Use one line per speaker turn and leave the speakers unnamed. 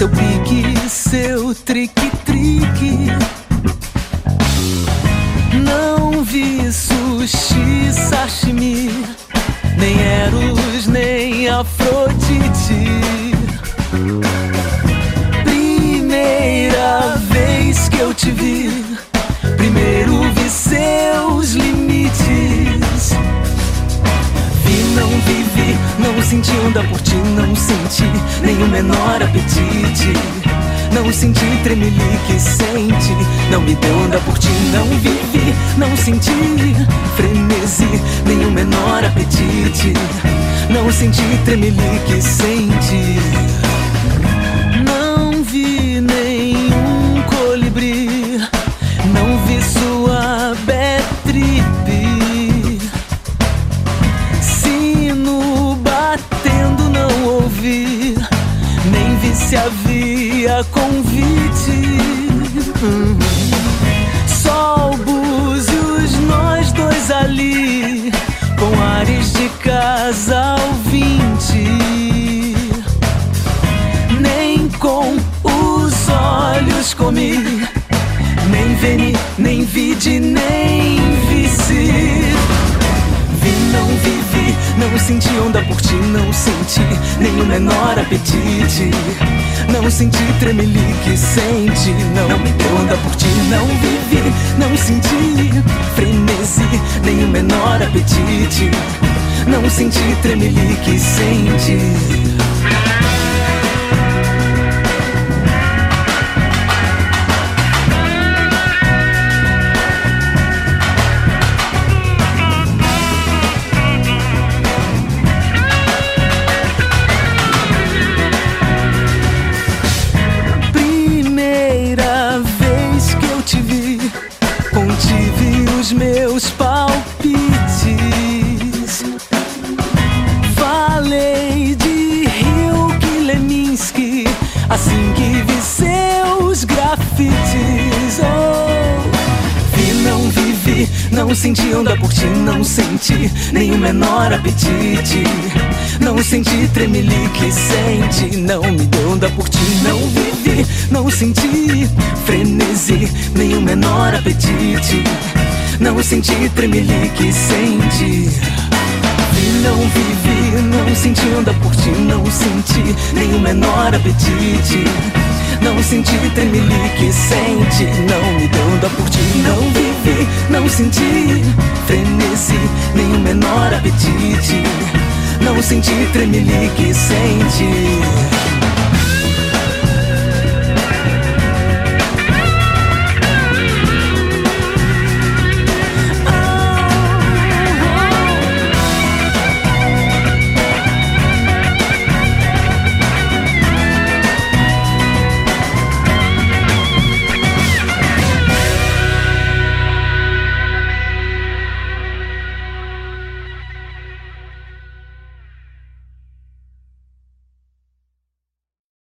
seu pique, seu trique-trique. Não vi sushi, sashimi, nem Eros, nem Afrodite. Primeira vez que eu te vi, primeiro vi seus limites. Vi, não vivi, não senti onda por ti, não senti nem o menor apetite. Não senti tremelique, sente, não me deu onda por ti. Não vivi, não senti frenesi, nem o menor apetite. Não senti tremelique, sente. Não vi nenhum colibri, não vi sua bad trip. Sino batendo não ouvi, nem vi se havia convite. Só búzios nós dois ali, com ares de casal 20. Nem com os olhos comi, nem veni, nem vide, nem vici. Vi, não vivi, não senti onda por ti, não senti nem o menor apetite. Não senti tremelique, sente, não me deu onda por ti. Não vivi, não senti frenesi, nem o menor apetite. Não senti tremelique, sente. Contive os meus palpites, falei de Rio Leminski, assim que vi seus grafites. Oh, vi, não vivi, não senti onda por ti, não senti nem o menor apetite. Não senti tremelique, sente, não me deu onda por ti. Não vivi, não senti frenesi, nem o menor apetite. Não senti tremelique, sente. Vi, não vivi, não senti onda por ti, não senti nem o menor apetite. Não senti tremelique, sente, não me deu onda por ti. Não vivi, não senti frenesi, nem o menor apetite. Não senti tremelique, sente.